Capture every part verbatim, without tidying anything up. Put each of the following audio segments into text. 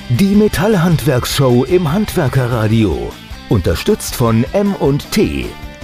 Die Metallhandwerkshow im Handwerkerradio. Unterstützt von M und T.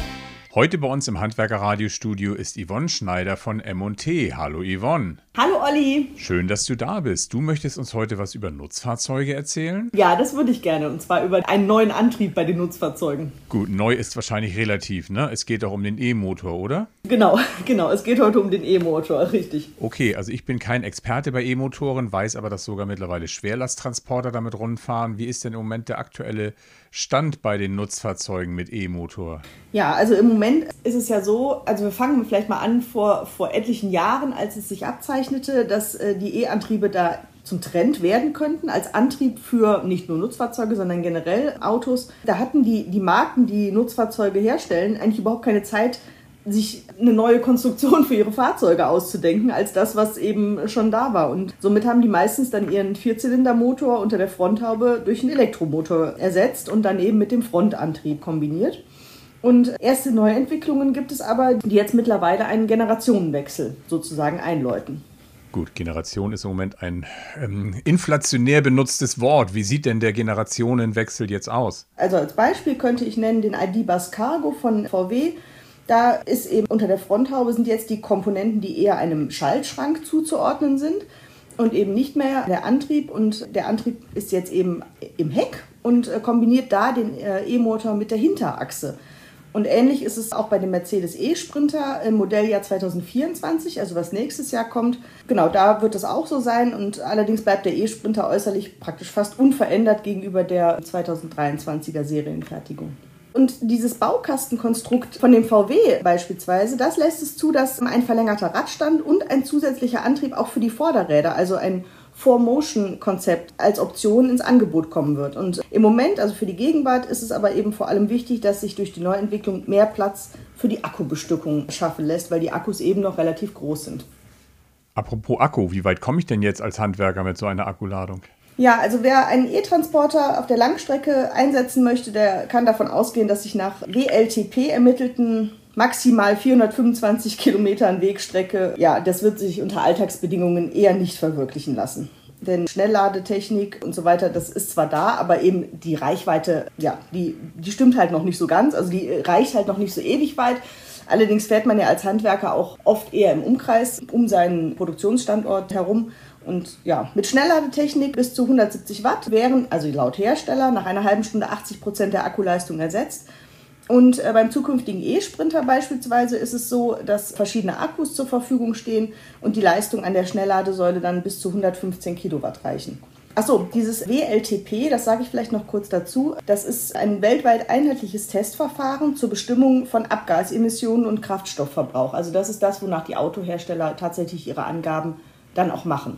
Heute bei uns im Handwerkerradiostudio ist Yvonne Schneider von M und T. Hallo Yvonne. Hallo Olli. Schön, dass du da bist. Du möchtest uns heute was über Nutzfahrzeuge erzählen? Ja, das würde ich gerne. Und zwar über einen neuen Antrieb bei den Nutzfahrzeugen. Gut, neu ist wahrscheinlich relativ, ne? Es geht doch um den E-Motor, oder? Genau, genau. Es geht heute um den E-Motor, richtig. Okay, also ich bin kein Experte bei E-Motoren, weiß aber, dass sogar mittlerweile Schwerlasttransporter damit rundfahren. Wie ist denn im Moment der aktuelle Stand bei den Nutzfahrzeugen mit E-Motor? Ja, also im Moment ist es ja so, also wir fangen vielleicht mal an vor, vor etlichen Jahren, als es sich abzeichnete, dass äh, die E-Antriebe da zum Trend werden könnten, als Antrieb für nicht nur Nutzfahrzeuge, sondern generell Autos. Da hatten die, die Marken, die Nutzfahrzeuge herstellen, eigentlich überhaupt keine Zeit, sich eine neue Konstruktion für ihre Fahrzeuge auszudenken, als das, was eben schon da war. Und somit haben die meistens dann ihren Vierzylindermotor unter der Fronthaube durch einen Elektromotor ersetzt und dann eben mit dem Frontantrieb kombiniert. Und erste Neuentwicklungen gibt es aber, die jetzt mittlerweile einen Generationenwechsel sozusagen einläuten. Gut, Generation ist im Moment ein ähm, inflationär benutztes Wort. Wie sieht denn der Generationenwechsel jetzt aus? Also als Beispiel könnte ich nennen den I D-Bus Cargo von V W. Da ist eben unter der Fronthaube sind jetzt die Komponenten, die eher einem Schaltschrank zuzuordnen sind und eben nicht mehr der Antrieb. Und der Antrieb ist jetzt eben im Heck und kombiniert da den E-Motor mit der Hinterachse. Und ähnlich ist es auch bei dem Mercedes E-Sprinter im Modelljahr zwanzig vierundzwanzig, also was nächstes Jahr kommt. Genau, da wird es auch so sein. Und allerdings bleibt der E-Sprinter äußerlich praktisch fast unverändert gegenüber der zwanzig dreiundzwanziger Serienfertigung. Und dieses Baukastenkonstrukt von dem V W beispielsweise, das lässt es zu, dass ein verlängerter Radstand und ein zusätzlicher Antrieb auch für die Vorderräder, also ein Four-Motion-Konzept als Option ins Angebot kommen wird. Und im Moment, also für die Gegenwart, ist es aber eben vor allem wichtig, dass sich durch die Neuentwicklung mehr Platz für die Akkubestückung schaffen lässt, weil die Akkus eben noch relativ groß sind. Apropos Akku, wie weit komme ich denn jetzt als Handwerker mit so einer Akkuladung? Ja, also wer einen E-Transporter auf der Langstrecke einsetzen möchte, der kann davon ausgehen, dass sich nach W L T P ermittelten maximal vierhundertfünfundzwanzig Kilometern Wegstrecke, ja, das wird sich unter Alltagsbedingungen eher nicht verwirklichen lassen. Denn Schnellladetechnik und so weiter, das ist zwar da, aber eben die Reichweite, ja, die, die stimmt halt noch nicht so ganz, also die reicht halt noch nicht so ewig weit. Allerdings fährt man ja als Handwerker auch oft eher im Umkreis um seinen Produktionsstandort herum. Und ja, mit Schnellladetechnik bis zu hundertsiebzig Watt wären, also laut Hersteller, nach einer halben Stunde achtzig Prozent der Akkuleistung ersetzt. Und äh, beim zukünftigen E-Sprinter beispielsweise ist es so, dass verschiedene Akkus zur Verfügung stehen und die Leistung an der Schnellladesäule dann bis zu hundertfünfzehn Kilowatt reichen. Achso, dieses W L T P, das sage ich vielleicht noch kurz dazu, das ist ein weltweit einheitliches Testverfahren zur Bestimmung von Abgasemissionen und Kraftstoffverbrauch. Also das ist das, wonach die Autohersteller tatsächlich ihre Angaben dann auch machen.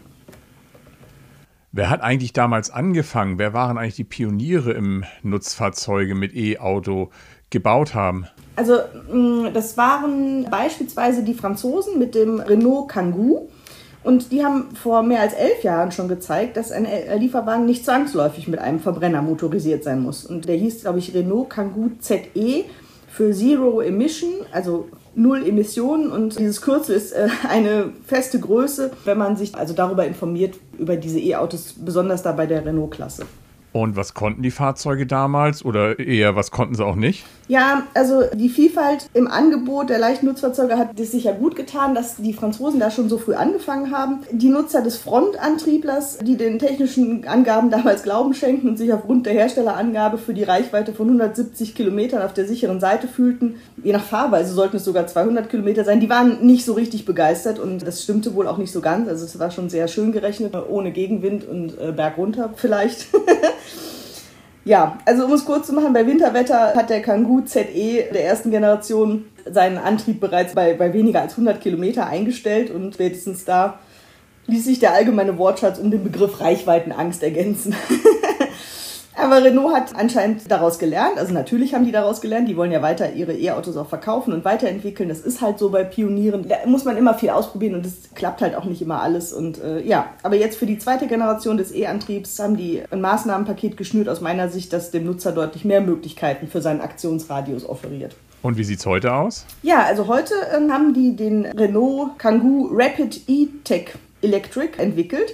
Wer hat eigentlich damals angefangen? Wer waren eigentlich die Pioniere im Nutzfahrzeuge mit E-Auto gebaut haben? Also das waren beispielsweise die Franzosen mit dem Renault Kangoo. Und die haben vor mehr als elf Jahren schon gezeigt, dass ein Lieferwagen nicht zwangsläufig mit einem Verbrenner motorisiert sein muss. Und der hieß, glaube ich, Renault Kangoo Z E für Zero Emission, also Null Emissionen. Und dieses Kürzel ist äh, eine feste Größe, wenn man sich also darüber informiert, über diese E-Autos, besonders da bei der Renault-Klasse. Und was konnten die Fahrzeuge damals oder eher, was konnten sie auch nicht? Ja, also die Vielfalt im Angebot der leichten Nutzfahrzeuge hat es sicher gut getan, dass die Franzosen da schon so früh angefangen haben. Die Nutzer des Frontantrieblers, die den technischen Angaben damals Glauben schenken und sich aufgrund der Herstellerangabe für die Reichweite von hundertsiebzig Kilometern auf der sicheren Seite fühlten, je nach Fahrweise sollten es sogar zweihundert Kilometer sein, die waren nicht so richtig begeistert und das stimmte wohl auch nicht so ganz. Also es war schon sehr schön gerechnet, ohne Gegenwind und äh, bergunter vielleicht. Ja, also um es kurz zu machen, bei Winterwetter hat der Kangoo Z E der ersten Generation seinen Antrieb bereits bei, bei weniger als hundert Kilometer eingestellt und spätestens da ließ sich der allgemeine Wortschatz um den Begriff Reichweitenangst ergänzen. Aber Renault hat anscheinend daraus gelernt, also natürlich haben die daraus gelernt, die wollen ja weiter ihre E-Autos auch verkaufen und weiterentwickeln. Das ist halt so bei Pionieren, da muss man immer viel ausprobieren und es klappt halt auch nicht immer alles. Und äh, ja, aber jetzt für die zweite Generation des E-Antriebs haben die ein Maßnahmenpaket geschnürt aus meiner Sicht, das dem Nutzer deutlich mehr Möglichkeiten für seinen Aktionsradius offeriert. Und wie sieht es heute aus? Ja, also heute äh, haben die den Renault Kangoo Rapid E-Tech Electric entwickelt.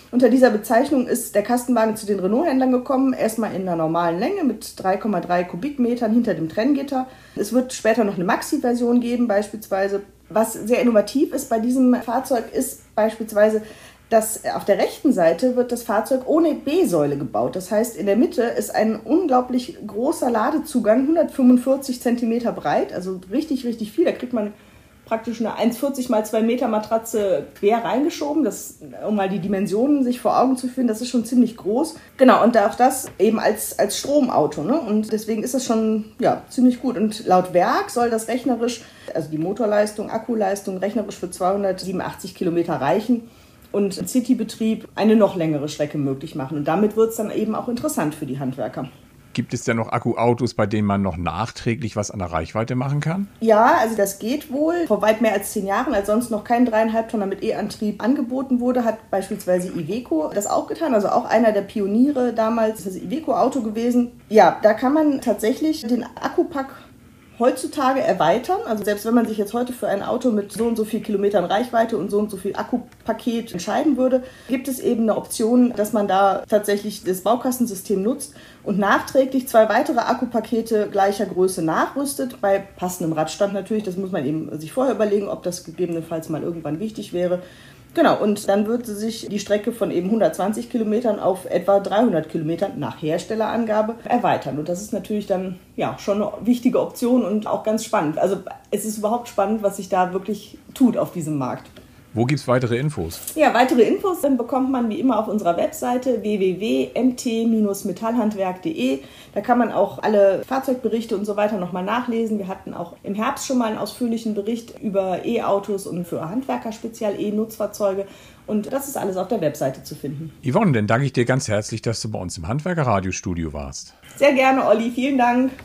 Unter dieser Bezeichnung ist der Kastenwagen zu den Renault-Händlern gekommen, erstmal in einer normalen Länge mit drei Komma drei Kubikmetern hinter dem Trenngitter. Es wird später noch eine Maxi-Version geben beispielsweise. Was sehr innovativ ist bei diesem Fahrzeug ist beispielsweise, dass auf der rechten Seite wird das Fahrzeug ohne B-Säule gebaut. Das heißt, in der Mitte ist ein unglaublich großer Ladezugang, hundertfünfundvierzig Zentimeter breit, also richtig, richtig viel. Da kriegt man praktisch eine eins Komma vierzig mal zwei Meter Matratze quer reingeschoben, das, um mal die Dimensionen sich vor Augen zu führen. Das ist schon ziemlich groß. Genau, und auch das eben als, als Stromauto. Ne? Und deswegen ist das schon ja, ziemlich gut. Und laut Werk soll das rechnerisch, also die Motorleistung, Akkuleistung, rechnerisch für zweihundertsiebenundachtzig Kilometer reichen und Citybetrieb eine noch längere Strecke möglich machen. Und damit wird es dann eben auch interessant für die Handwerker. Gibt es denn noch Akkuautos, bei denen man noch nachträglich was an der Reichweite machen kann? Ja, also das geht wohl. Vor weit mehr als zehn Jahren, als sonst noch kein dreieinhalb Tonner mit E-Antrieb angeboten wurde, hat beispielsweise Iveco das auch getan. Also auch einer der Pioniere damals, das Iveco-Auto gewesen. Ja, da kann man tatsächlich den Akkupack heutzutage erweitern. Also selbst wenn man sich jetzt heute für ein Auto mit so und so viel Kilometern Reichweite und so und so viel Akkupaket entscheiden würde, gibt es eben eine Option, dass man da tatsächlich das Baukastensystem nutzt und nachträglich zwei weitere Akkupakete gleicher Größe nachrüstet, bei passendem Radstand natürlich. Das muss man eben sich vorher überlegen, ob das gegebenenfalls mal irgendwann wichtig wäre. Genau, und dann würde sich die Strecke von eben hundertzwanzig Kilometern auf etwa dreihundert Kilometern nach Herstellerangabe erweitern. Und das ist natürlich dann ja schon eine wichtige Option und auch ganz spannend. Also es ist überhaupt spannend, was sich da wirklich tut auf diesem Markt. Wo gibt es weitere Infos? Ja, weitere Infos dann bekommt man wie immer auf unserer Webseite w w w punkt m t metallhandwerk punkt d e. Da kann man auch alle Fahrzeugberichte und so weiter nochmal nachlesen. Wir hatten auch im Herbst schon mal einen ausführlichen Bericht über E-Autos und für Handwerker speziell E-Nutzfahrzeuge. Und das ist alles auf der Webseite zu finden. Yvonne, dann danke ich dir ganz herzlich, dass du bei uns im Handwerker-Radiostudio warst. Sehr gerne, Olli. Vielen Dank.